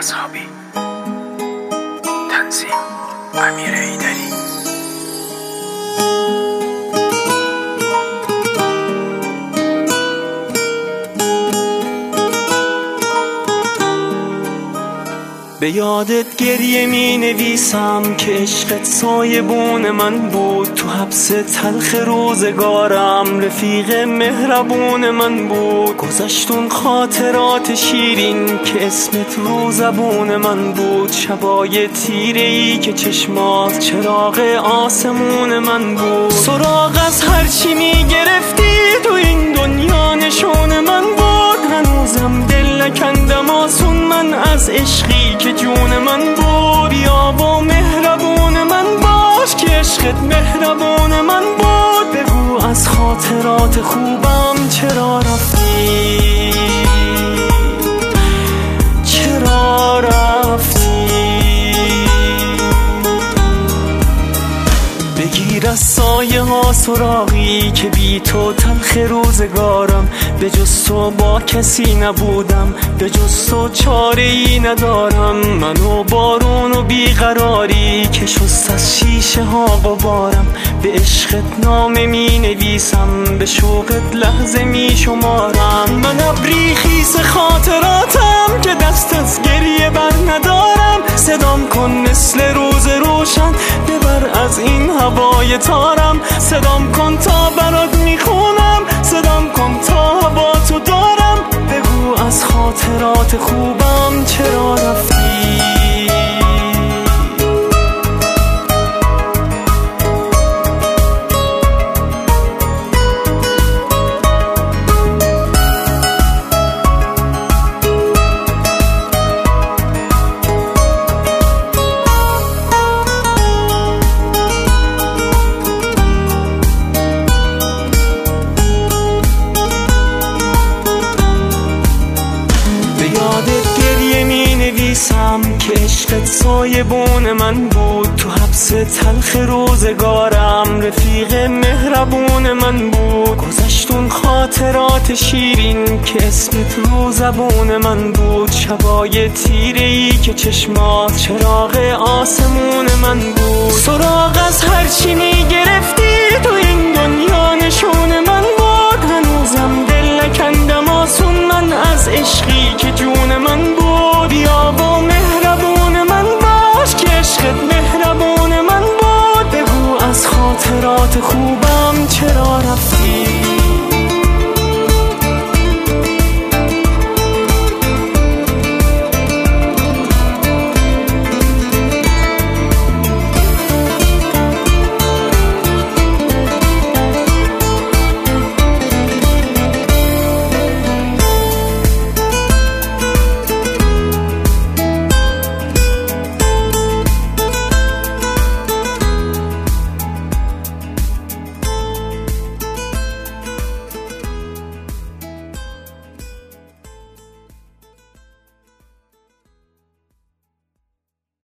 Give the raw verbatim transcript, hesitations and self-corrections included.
مذهبی. تنظیم امیر ایدری. به یادت گریه می نویسم که عشقت سایبون من بود، تو حبس تلخ روزگارم رفیق مهربون من بود. گذشتون خاطرات شیرین که اسمت رو زبون من بود، شبای تیره ای که چشمات چراغ آسمون من بود. سراغ از هرچی می گرفتی تو این دنیا نشون من بود، هنوزم دل نکندم آسون من از عشقی که جون من بود. بیا با مهربون من باش که عشقت مهربون من بود. بگو از خاطرات خوبم چرا رفتی، چرا رفتی. بگیر از سایه ها سراغی که بی تو تلخ روزگارم، به جز تو با کسی نبودم، به جز تو چاره ای ندارم. منو بارون و بیقراری که شست از شیشه ها غبارم، به عشقت نامه می نویسم، به شوقت لحظه می شمارم. من ابری خیس خاطراتم که دست از گریه بر ندارم. صدام کن مثل روز روشن ببر از این هوای تارم. صدام کن تا برات میخونم، صدام کن تا هوا تو دارم. بگو از خاطرات خوبم چرا رفتی. که عشقت سایبون من بود، تو حبس تلخ روزگارم رفیق مهربون من بود. گذشتون خاطرات شیرین که اسمت رو زبون من بود، شبای تیره ای که چشمات چراغ آسمون من بود. سراغ از هرچی می گرفتی تو این